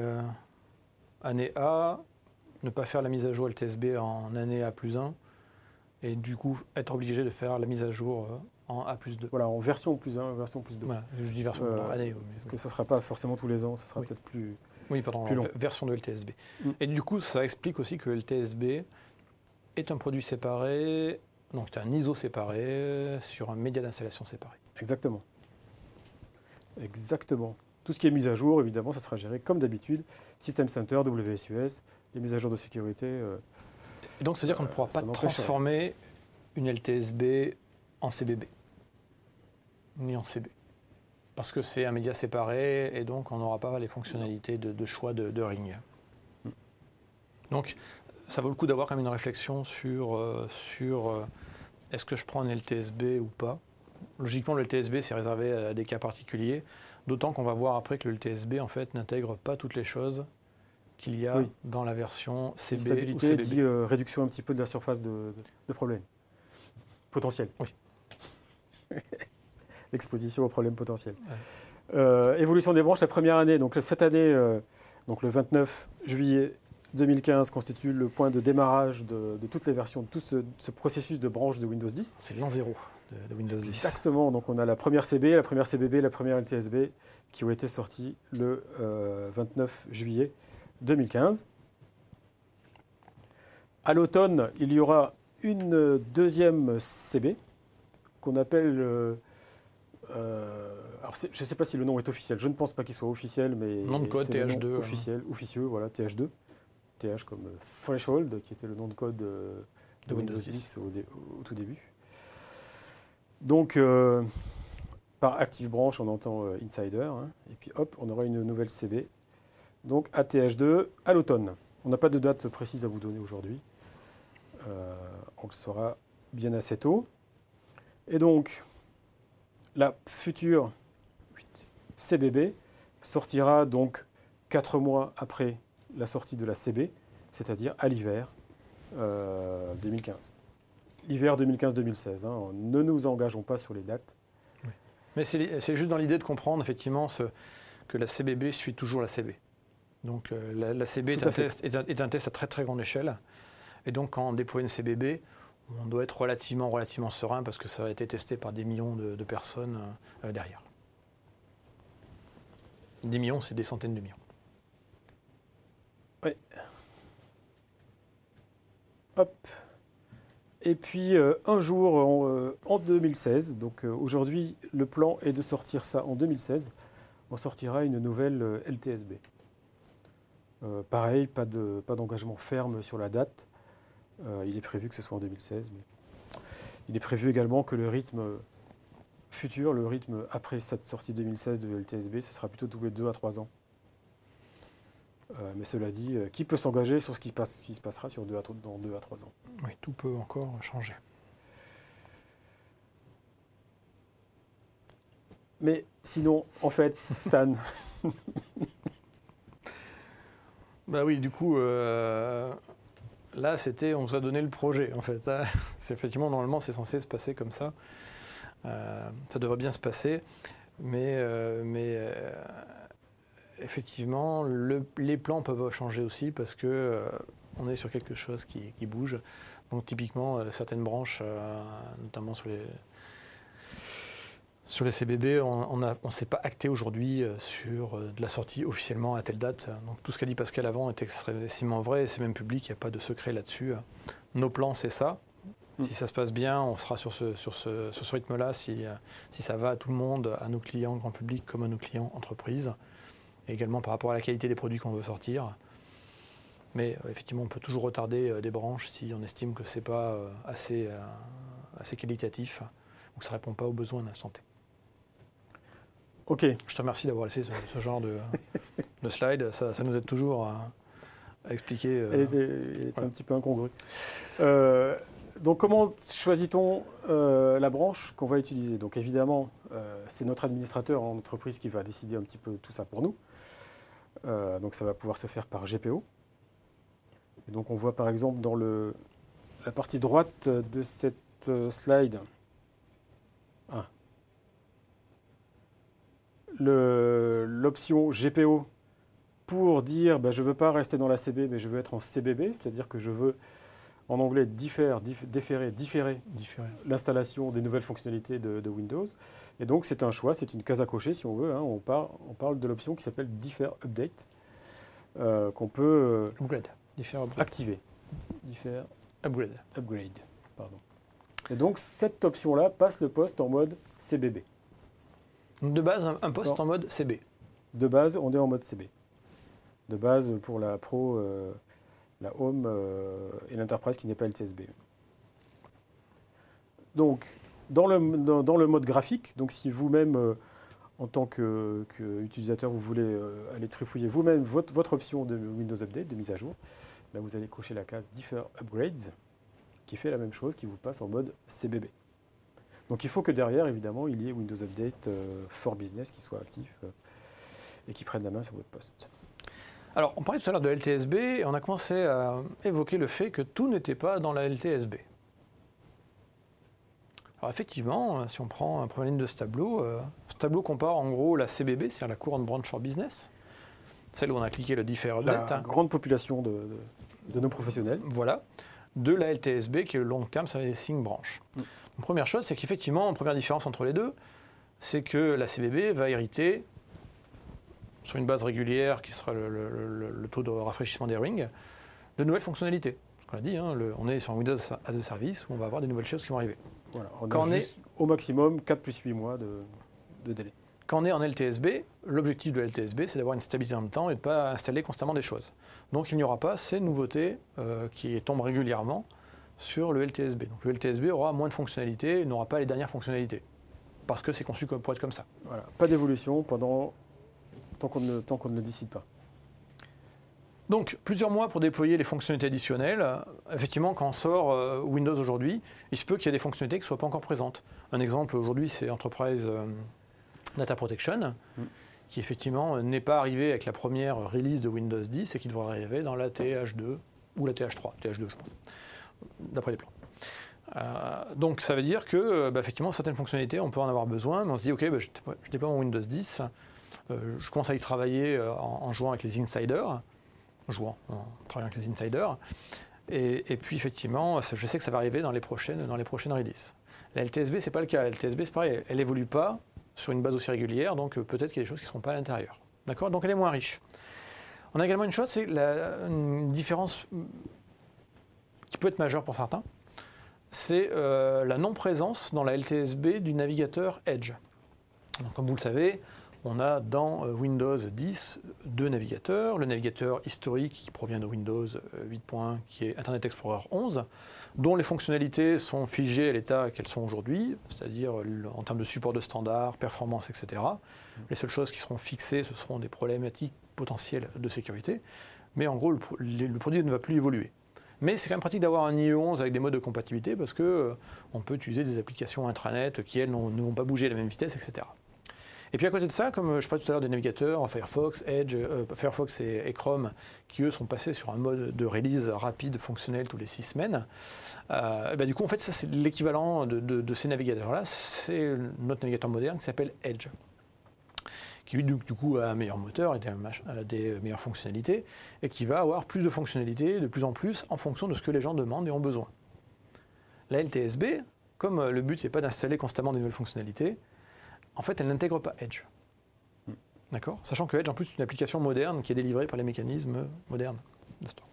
A, ne pas faire la mise à jour LTSB en année A+1, et du coup être obligé de faire la mise à jour en A+2. Voilà, en version +1, version +2. Voilà, je dis version année. Parce que ça ne sera pas forcément tous les ans, ça sera peut-être plus... Oui, pardon, version de LTSB. Et du coup, ça explique aussi que LTSB est un produit séparé, donc c'est un ISO séparé, sur un média d'installation séparé. Exactement. Exactement. Tout ce qui est mis à jour, évidemment, ça sera géré comme d'habitude. System Center, WSUS, les mises à jour de sécurité. Et donc, ça veut dire qu'on ne pourra pas transformer une LTSB en CBB, ni en CB. Parce que c'est un média séparé et donc on n'aura pas les fonctionnalités de choix de ring. Donc ça vaut le coup d'avoir quand même une réflexion sur est-ce que je prends une LTSB ou pas. Logiquement, le LTSB c'est réservé à des cas particuliers, d'autant qu'on va voir après que le LTSB en fait n'intègre pas toutes les choses qu'il y a Oui. dans la version CB ou Stabilité CBB. dit réduction un petit peu de la surface de problème potentiel. Oui. L'exposition aux problèmes potentiels. Ouais. Évolution des branches, la première année. Donc cette année, donc le 29 juillet 2015 constitue le point de démarrage de toutes les versions, de tout ce processus de branche de Windows 10. C'est l'an 0 de Windows 10. Exactement. Donc on a la première CB, la première CBB, la première LTSB qui ont été sorties le 29 juillet 2015. À l'automne, il y aura une deuxième CB qu'on appelle... alors je ne sais pas si le nom est officiel, je ne pense pas qu'il soit officiel, mais Nom de code c'est le nom TH2. officieux, voilà, TH2. TH comme Threshold, qui était le nom de code de Windows 10 au tout début. Donc, par Active Branch, on entend Insider, hein, et puis hop, on aura une nouvelle CB. Donc, à TH2, à l'automne. On n'a pas de date précise à vous donner aujourd'hui. On le saura bien assez tôt. Et donc, la future CBB sortira donc 4 mois après la sortie de la CB, c'est-à-dire à l'hiver 2015. L'hiver 2015-2016. Hein. Ne nous engageons pas sur les dates. Oui. Mais c'est juste dans l'idée de comprendre effectivement que la CBB suit toujours la CB. Donc la CB est un test à très très grande échelle. Et donc quand on déploie une CBB, on doit être relativement serein parce que ça a été testé par des millions de personnes derrière. Des millions, c'est des centaines de millions. Oui. Hop. Et puis un jour en 2016, donc aujourd'hui le plan est de sortir ça en 2016, on sortira une nouvelle LTSB. Pareil, pas d'engagement ferme sur la date. Il est prévu que ce soit en 2016, mais il est prévu également que le rythme futur, le rythme après cette sortie 2016 de LTSB, ce sera plutôt tous les 2 à 3 ans. Mais cela dit, qui peut s'engager sur ce qui se passera dans 2 à 3 ans? Oui, tout peut encore changer. Mais sinon, en fait, Stan... Bah oui, du coup, là, on vous a donné le projet, en fait. C'est effectivement, normalement, c'est censé se passer comme ça. Ça devrait bien se passer, mais effectivement, les plans peuvent changer aussi parce que on est sur quelque chose qui bouge. Donc typiquement, certaines branches, notamment sur les CBB, on ne s'est pas acté aujourd'hui sur de la sortie officiellement à telle date. Donc tout ce qu'a dit Pascal avant est extrêmement vrai, c'est même public, il n'y a pas de secret là-dessus. Nos plans, c'est ça. Si ça se passe bien, on sera sur ce rythme-là, si ça va à tout le monde, à nos clients grand public comme à nos clients entreprises, et également par rapport à la qualité des produits qu'on veut sortir. Mais effectivement, on peut toujours retarder des branches si on estime que ce n'est pas assez qualitatif ou que ça ne répond pas aux besoins à l'instant T. Ok. Je te remercie d'avoir laissé ce genre de slide. Ça nous aide toujours à expliquer. Elle était un petit peu incongrue. Donc comment choisit-on la branche qu'on va utiliser? Donc évidemment, c'est notre administrateur en entreprise qui va décider un petit peu tout ça pour nous. Donc ça va pouvoir se faire par GPO. Et donc on voit par exemple dans la partie droite de cette slide l'option GPO pour dire je ne veux pas rester dans la CB mais je veux être en CBB, c'est-à-dire que je veux en anglais différer l'installation des nouvelles fonctionnalités de Windows. Et donc c'est un choix, c'est une case à cocher si on veut. Hein. On parle de l'option qui s'appelle Differ Update qu'on peut activer. Differ Upgrade. Pardon. Et donc cette option-là passe le poste en mode CBB. De base, un poste en mode CB. De base, on est en mode CB. De base, pour la Pro, la Home et l'Enterprise qui n'est pas LTSB. Donc, dans le mode graphique, donc si vous-même, en tant qu'utilisateur, vous voulez aller trifouiller vous-même votre option de Windows Update, de mise à jour, là vous allez cocher la case Differ Upgrades, qui fait la même chose, qui vous passe en mode CBB. Donc il faut que derrière, évidemment, il y ait Windows Update for Business qui soit actif et qui prenne la main sur votre poste. Alors, on parlait tout à l'heure de LTSB et on a commencé à évoquer le fait que tout n'était pas dans la LTSB. Alors effectivement, si on prend la ligne de ce tableau compare en gros la CBB, c'est-à-dire la Current Branch for Business, celle où on a cliqué le Differ Update. La grande population de nos professionnels. Voilà, de la LTSB qui est le Long Term Servicing Branch. Donc, première chose, c'est qu'effectivement, première différence entre les deux, c'est que la CBB va hériter, sur une base régulière qui sera le taux de rafraîchissement des rings, de nouvelles fonctionnalités. Ce qu'on a dit, hein, on est sur Windows as a Service où on va avoir des nouvelles choses qui vont arriver. Voilà, on est au maximum 4 plus 8 mois de délai. Quand on est en LTSB, l'objectif de la LTSB, c'est d'avoir une stabilité dans le temps et de ne pas installer constamment des choses. Donc il n'y aura pas ces nouveautés qui tombent régulièrement sur le LTSB. Donc le LTSB aura moins de fonctionnalités, il n'aura pas les dernières fonctionnalités, parce que c'est conçu pour être comme ça. Voilà, pas d'évolution tant qu'on ne le décide pas. Donc, plusieurs mois pour déployer les fonctionnalités additionnelles. Effectivement, quand on sort Windows aujourd'hui, il se peut qu'il y ait des fonctionnalités qui ne soient pas encore présentes. Un exemple aujourd'hui, c'est Enterprise Data Protection, qui effectivement n'est pas arrivé avec la première release de Windows 10 et qui devrait arriver dans la TH2 ou la TH3, TH2 je pense, d'après les plans. Donc ça veut dire que effectivement, certaines fonctionnalités, on peut en avoir besoin, mais on se dit, ok, je déploie mon Windows 10, je commence à y travailler en jouant avec les insiders, en travaillant avec les insiders, et puis effectivement, je sais que ça va arriver dans les prochaines releases. La LTSB, c'est pas le cas. La LTSB, c'est pareil, elle évolue pas sur une base aussi régulière, donc peut-être qu'il y a des choses qui ne seront pas à l'intérieur. D'accord ? Donc elle est moins riche. On a également une chose, c'est une différence qui peut être majeure pour certains, c'est la non-présence dans la LTSB du navigateur Edge. Donc, comme vous le savez, on a dans Windows 10 deux navigateurs. Le navigateur historique qui provient de Windows 8.1, qui est Internet Explorer 11, dont les fonctionnalités sont figées à l'état qu'elles sont aujourd'hui, c'est-à-dire en termes de support de standard, performance, etc. Les seules choses qui seront fixées, ce seront des problématiques potentielles de sécurité. Mais en gros, le produit ne va plus évoluer. Mais c'est quand même pratique d'avoir un IE11 avec des modes de compatibilité parce qu'on peut utiliser des applications intranet qui, elles, ne vont pas bouger à la même vitesse, etc. Et puis à côté de ça, comme je parlais tout à l'heure des navigateurs, Firefox, Edge, Firefox et Chrome, qui eux sont passés sur un mode de release rapide, fonctionnel tous les 6 semaines, du coup en fait ça c'est l'équivalent de ces navigateurs-là, c'est notre navigateur moderne qui s'appelle Edge, qui lui du coup a un meilleur moteur et des meilleures fonctionnalités, et qui va avoir plus de fonctionnalités de plus en plus en fonction de ce que les gens demandent et ont besoin. La LTSB, comme le but n'est pas d'installer constamment des nouvelles fonctionnalités, en fait, elle n'intègre pas Edge. D'accord ? Sachant que Edge, en plus, c'est une application moderne qui est délivrée par les mécanismes modernes de store.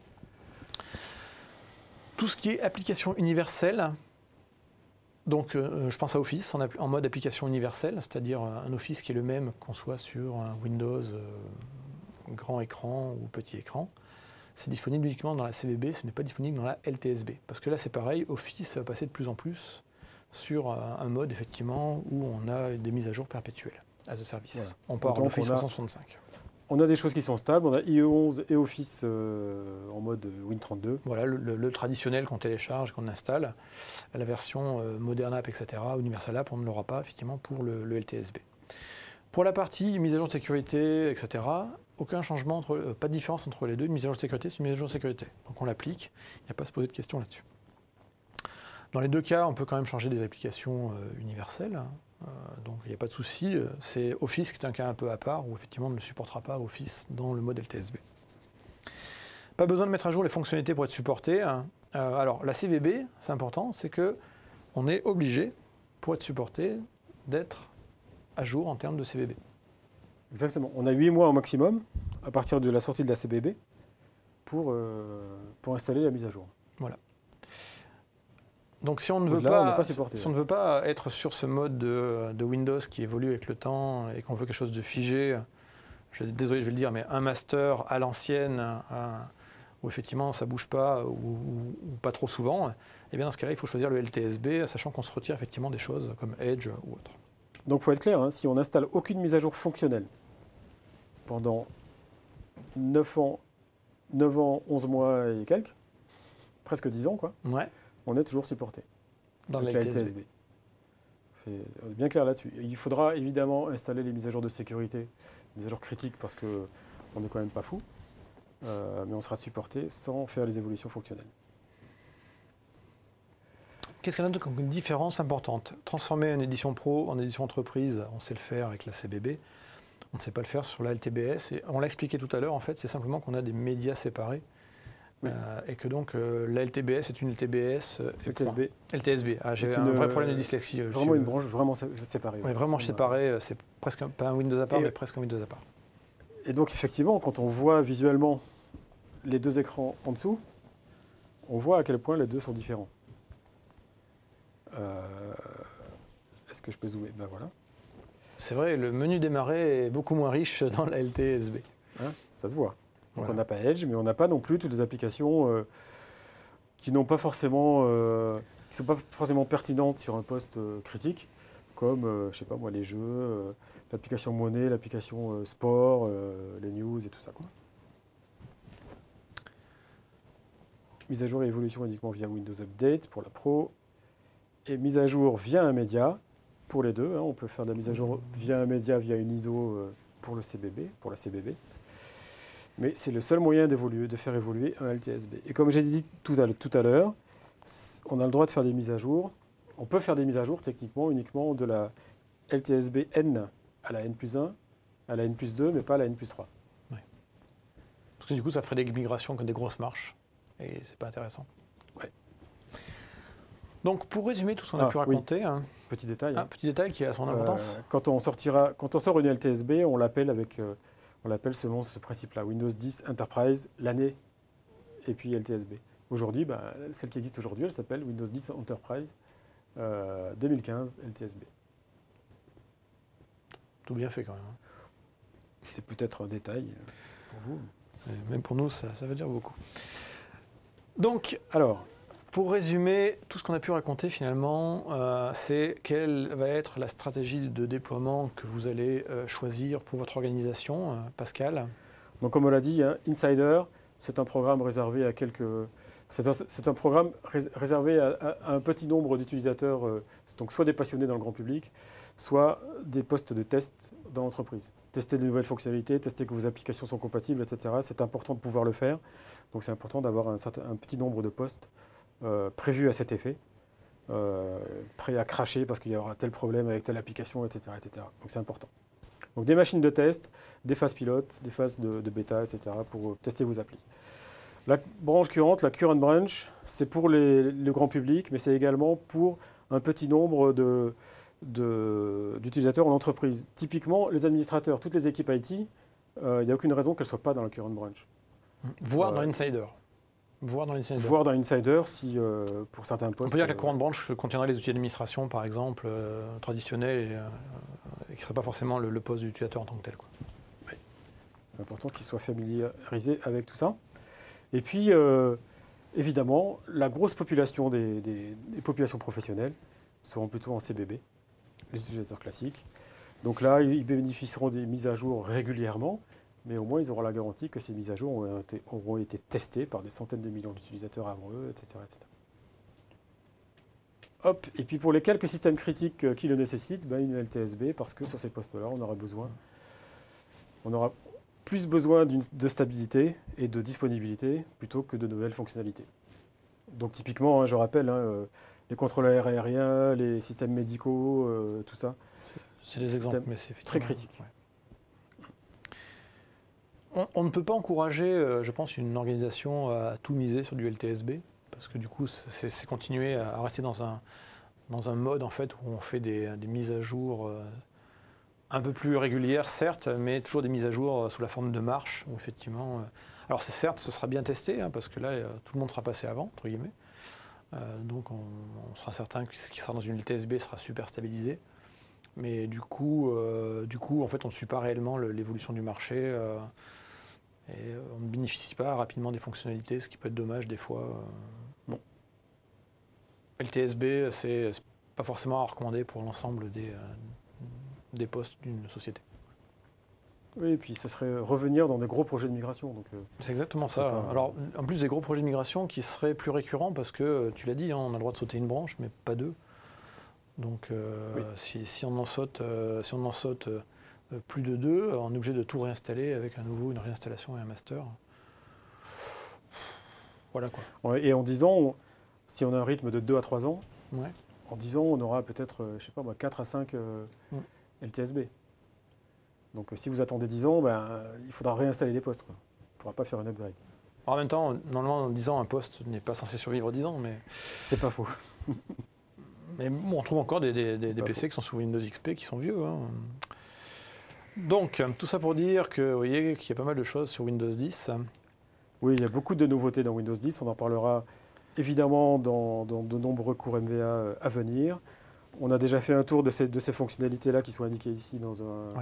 Tout ce qui est application universelle, donc je pense à Office en mode application universelle, c'est-à-dire un Office qui est le même qu'on soit sur un Windows grand écran ou petit écran. C'est disponible uniquement dans la CBB, ce n'est pas disponible dans la LTSB. Parce que là, c'est pareil, Office va passer de plus en plus sur un mode effectivement où on a des mises à jour perpétuelles as a service. Voilà. On part en Office 365. On a des choses qui sont stables, on a IE11 et Office en mode Win32. Voilà, le traditionnel qu'on télécharge, qu'on installe, la version Modern App, etc., Universal App, on ne l'aura pas effectivement pour le LTSB. Pour la partie mise à jour de sécurité, etc., aucun changement, pas de différence entre les deux. Une mise à jour de sécurité, c'est une mise à jour de sécurité. Donc on l'applique, il n'y a pas à se poser de questions là-dessus. Dans les deux cas, on peut quand même changer des applications universelles, donc il n'y a pas de souci. C'est Office qui est un cas un peu à part, où effectivement on ne supportera pas Office dans le mode LTSB. Pas besoin de mettre à jour les fonctionnalités pour être supporté. Alors la CVB, c'est important, c'est qu'on est obligé, pour être supporté, d'être à jour en termes de CVB. Exactement. On a 8 mois au maximum, à partir de la sortie de la CBB, pour installer la mise à jour. Voilà. Donc si on ne veut pas être sur ce mode de Windows qui évolue avec le temps et qu'on veut quelque chose de figé, désolé je vais le dire, mais un master à l'ancienne, où effectivement ça ne bouge pas ou pas trop souvent, et bien dans ce cas-là il faut choisir le LTSB, sachant qu'on se retire effectivement des choses comme Edge ou autre. Donc il faut être clair, hein, si on n'installe aucune mise à jour fonctionnelle pendant 9 ans, 11 mois et quelques, presque 10 ans, quoi. Ouais. On est toujours supporté dans la LTSB. On est bien clair là-dessus. Il faudra évidemment installer les mises à jour de sécurité, les mises à jour critiques parce qu'on n'est quand même pas fou. mais on sera supporté sans faire les évolutions fonctionnelles. Qu'est-ce qu'on a comme différence importante? Transformer une édition pro en édition entreprise, on sait le faire avec la CBB, on ne sait pas le faire sur la LTBS. Et on l'a expliqué tout à l'heure, en fait, c'est simplement qu'on a des médias séparés. Oui. Et que donc la LTBS est une LTBS. LTSB. LTSB. Ah, j'ai un vrai problème de dyslexie. Vraiment une branche vraiment séparée. Oui, vraiment séparée. C'est presque pas un Windows à part, mais presque un Windows à part. Et donc, effectivement, quand on voit visuellement les deux écrans en dessous, on voit à quel point les deux sont différents. Est-ce que je peux zoomer? Ben voilà. C'est vrai, le menu démarrer est beaucoup moins riche dans la LTSB. Hein, ça se voit. Donc voilà. On n'a pas Edge, mais on n'a pas non plus toutes les applications qui n'ont pas forcément, qui sont pas forcément pertinentes sur un poste critique, comme je sais pas moi les jeux, l'application monnaie, l'application sport, les news et tout ça, quoi. Mise à jour et évolution uniquement via Windows Update pour la Pro. Et mise à jour via un média pour les deux. Hein. On peut faire de la mise à jour via un média, via une ISO pour le CBB, pour la CBB. Mais c'est le seul moyen de faire évoluer un LTSB. Et comme j'ai dit tout à l'heure, on a le droit de faire des mises à jour. On peut faire des mises à jour techniquement uniquement de la LTSB N à la N+1, à la N+2, mais pas à la N+3. Ouais. Parce que du coup, ça ferait des migrations comme des grosses marches. Et c'est pas intéressant. Ouais. Donc, pour résumer tout ce qu'on a pu raconter... Oui. Hein, petit détail. Petit détail qui a son importance. Quand on sort une LTSB, on l'appelle selon ce principe-là, Windows 10 Enterprise, l'année, et puis LTSB. Aujourd'hui, celle qui existe aujourd'hui, elle s'appelle Windows 10 Enterprise 2015 LTSB. Tout bien fait quand même. C'est peut-être un détail pour vous. Et même pour nous, ça veut dire beaucoup. Donc, alors, pour résumer, tout ce qu'on a pu raconter finalement, c'est quelle va être la stratégie de déploiement que vous allez choisir pour votre organisation, Pascal. Donc, comme on l'a dit, hein, Insider, c'est un programme réservé à c'est un programme réservé à un petit nombre d'utilisateurs, donc soit des passionnés dans le grand public, soit des postes de test dans l'entreprise. Tester de nouvelles fonctionnalités, tester que vos applications sont compatibles, etc. C'est important de pouvoir le faire. Donc c'est important d'avoir un petit nombre de postes prévus à cet effet, prêts à cracher parce qu'il y aura tel problème avec telle application, etc. etc. Donc c'est important. Donc des machines de test, des phases pilotes, des phases de bêta, etc. pour tester vos applis. La branche current, la current branch, c'est pour le grand public, mais c'est également pour un petit nombre d'utilisateurs en entreprise. Typiquement, les administrateurs, toutes les équipes IT, il n'y a aucune raison qu'elles ne soient pas dans la current branch. Voire dans Insider. Voire dans Insider, si pour certains postes. On peut dire que la current branch contiendrait les outils d'administration, par exemple, traditionnels, et qui ne serait pas forcément le poste de l'utilisateur en tant que tel, quoi. Oui. C'est important qu'ils soient familiarisés avec tout ça. Et puis, évidemment, la grosse population des populations professionnelles seront plutôt en CBB, les utilisateurs classiques. Donc là, ils bénéficieront des mises à jour régulièrement, mais au moins ils auront la garantie que ces mises à jour auront été testées par des centaines de millions d'utilisateurs avant eux, etc., etc. Hop, et puis pour les quelques systèmes critiques qui le nécessitent, une LTSB, parce que sur ces postes-là, on aura plus besoin de stabilité et de disponibilité plutôt que de nouvelles fonctionnalités. Donc typiquement, hein, je rappelle, les contrôleurs aériens, les systèmes médicaux, tout ça. C'est des exemples, mais c'est très critique. Ouais. On ne peut pas encourager, je pense, une organisation à tout miser sur du LTSB, parce que du coup, c'est continuer à rester dans un mode en fait, où on fait des mises à jour un peu plus régulières, certes, mais toujours des mises à jour sous la forme de marche, où effectivement... alors certes, ce sera bien testé, hein, parce que là, tout le monde sera passé avant, entre guillemets. Donc on sera certain que ce qui sera dans une LTSB sera super stabilisé. Mais du coup, en fait, on ne suit pas réellement l'évolution du marché et on ne bénéficie pas rapidement des fonctionnalités, ce qui peut être dommage des fois. Bon. LTSB, c'est pas forcément à recommander pour l'ensemble des postes d'une société. Oui, et puis ça serait revenir dans des gros projets de migration. C'est exactement ça. Alors, en plus, des gros projets de migration qui seraient plus récurrents parce que, tu l'as dit, hein, on a le droit de sauter une branche, mais pas deux. Donc, oui. si on en saute, plus de deux, on est obligé de tout réinstaller avec à nouveau une réinstallation et un master. Voilà quoi. Et en 10 ans, si on a un rythme de 2 à 3 ans, Ouais. en 10 ans, on aura peut-être, je sais pas moi, 4 à 5 LTSB. Donc si vous attendez 10 ans, il faudra réinstaller les postes, quoi. On ne pourra pas faire un upgrade. En même temps, normalement, en 10 ans, un poste n'est pas censé survivre 10 ans, mais... C'est pas faux. Mais bon, on trouve encore des PC qui sont sous Windows XP qui sont vieux. Hein. Donc, tout ça pour dire que vous voyez qu'il y a pas mal de choses sur Windows 10. Oui, il y a beaucoup de nouveautés dans Windows 10. On en parlera évidemment dans de nombreux cours MVA à venir. On a déjà fait un tour de ces fonctionnalités-là qui sont indiquées ici dans dans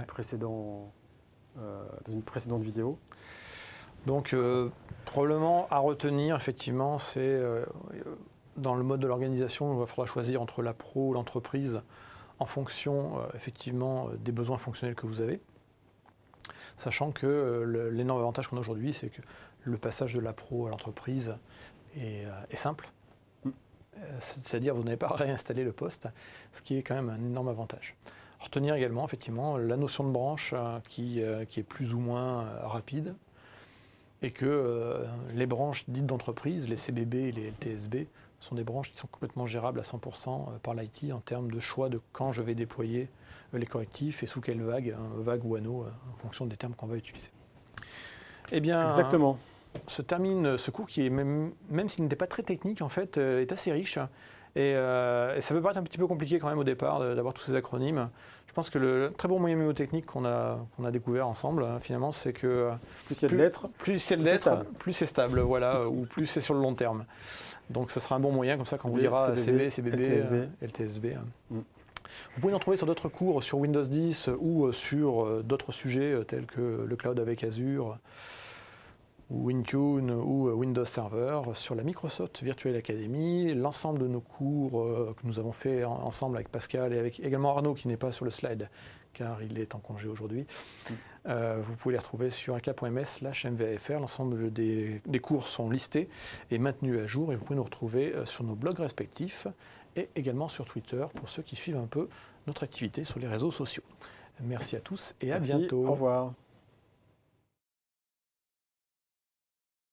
une précédente vidéo. Donc, probablement à retenir, effectivement, c'est dans le mode de l'organisation, il faudra choisir entre la pro ou l'entreprise en fonction, effectivement, des besoins fonctionnels que vous avez. Sachant que l'énorme avantage qu'on a aujourd'hui, c'est que le passage de la pro à l'entreprise est simple. C'est-à-dire, vous n'avez pas à réinstaller le poste, ce qui est quand même un énorme avantage. Retenir également, effectivement, la notion de branche qui est plus ou moins rapide, et que les branches dites d'entreprise, les CBB et les LTSB, sont des branches qui sont complètement gérables à 100% par l'IT en termes de choix de quand je vais déployer les correctifs et sous quelle vague, vague ou anneau, en fonction des termes qu'on va utiliser. Eh bien, exactement. Se termine ce cours qui, est même s'il n'était pas très technique, en fait, est assez riche. Et ça peut paraître un petit peu compliqué quand même au départ d'avoir tous ces acronymes. Je pense que le très bon moyen mnémotechnique qu'on a découvert ensemble, finalement, c'est que plus il y a de lettres, plus c'est stable, voilà, ou plus c'est sur le long terme. Donc ce sera un bon moyen, comme ça, quand on vous dira CB, CBB, LTSB. Vous pouvez en trouver sur d'autres cours sur Windows 10 ou sur d'autres sujets tels que le cloud avec Azure, ou Intune ou Windows Server, sur la Microsoft Virtual Academy, l'ensemble de nos cours que nous avons fait ensemble avec Pascal et avec également Arnaud qui n'est pas sur le slide car il est en congé aujourd'hui. Vous pouvez les retrouver sur aka.ms/mvafr. L'ensemble des cours sont listés et maintenus à jour et vous pouvez nous retrouver sur nos blogs respectifs et également sur Twitter pour ceux qui suivent un peu notre activité sur les réseaux sociaux. Merci à tous et à bientôt. Au revoir.